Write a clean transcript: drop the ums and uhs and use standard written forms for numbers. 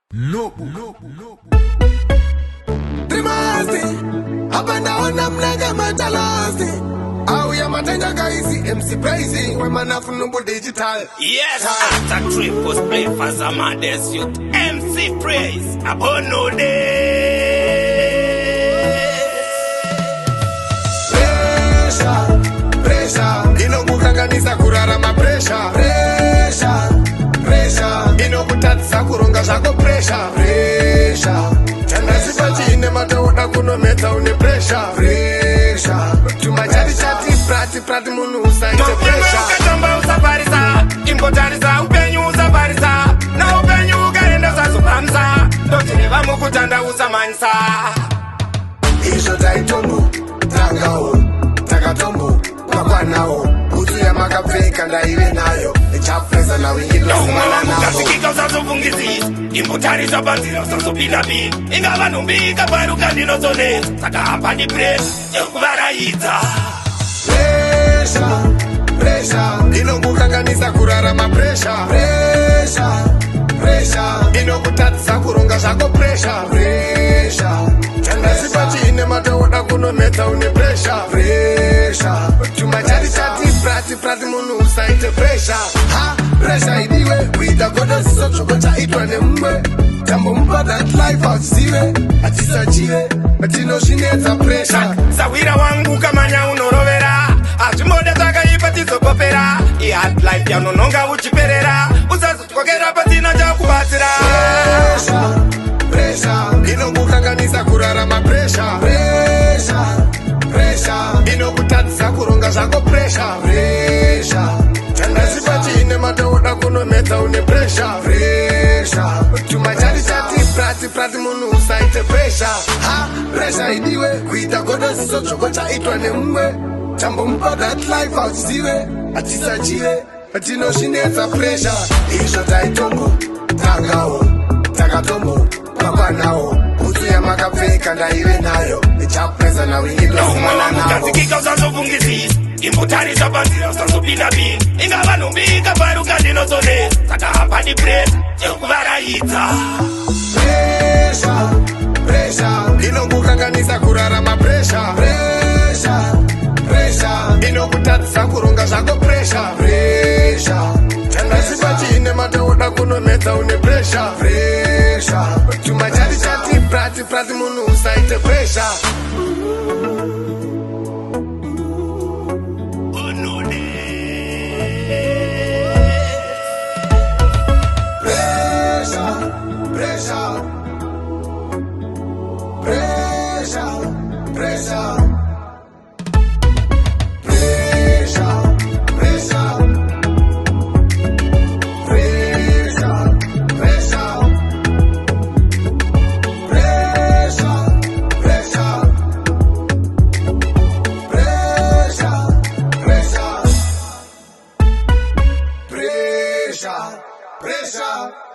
No. Trimasti, up and down, I'm nigga matalasti. How ya matanga guys, MC Praising, when man have no digital. Yes, after trip was play for Zamades youth. MC Praise, upon no day. Pressure, inokukanganisa kurara mapressure. Pressure, inokutatisa kuronga zvako pressure. Chanasipa chine mataoda kunometa une pressure. Tumachati prati munhu usaite pressure. Ukatamba usaparisa, imbotarisa upenyu usaparisa. Na upenyu ukaenda usazopamsa. Ndotine vamukutanda usamanyisa. Izvo taitombo, tangawo, takatombo, kwakwanawo. Butsu yamakapfeka ndaive nayo. Ichapfeza nawe ingidozimana navo. Ukazikika usazovungizisa. Imbotarisa panzira usazopinda pini. Ingava nhumbi ikaparuka ndinozonesa. Saka hamba ndipresa, yekuvaraidza. Pressure, inokukanganisa kurara mapressure. Pressure, inokutatisa kuronga zvako pressure. Chanasipa chine mataoda kunometa une pressure. Tumachati prati munhu usaite pressure. Pressure idiwe, kuita godo siso choko chaitwa nemumwe. Tambomupa that life auzive, atisachive, atinoshinedza pressure. Sawira wangu kamanya unorovera. Azvimboda takaipa tizokopera. Ihard life yaunononga uchiperera. Usazotyokera patina chakubatsira. Pressure, inokukanganisa kurara mapressure. Pressure, inokutatisa kuronga zvako pressure. Chanasipa chine mataoda kunometa une pressure. Tumachati prati munhu usaite pressure. Pressure idiwe, kuita godo siso choko chaitwa nemumwe. Tambomupa that life auzive, atisachive, atinoshinedza pressure. Izvo taitombo, tangawo, takatombo, kwakwanawo. Butsu yamakapfeka ndaive nayo. Ichapfeza nawe ingidozimana navo. Ukazikika usazovungizisa. Imbotarisa panzira usazopinda pini. Ingava nhumbi ikaparuka ndinozonesa. Saka hamba ndipresa, yekuvaraidza. Pressure, inokukanganisa kurara mapressure. Pressure, inokutatisa kuronga zvako pressure. Chanasipa chine mataoda kunometa une pressure. Tumachati prati munhu usaite pressure. Pressure.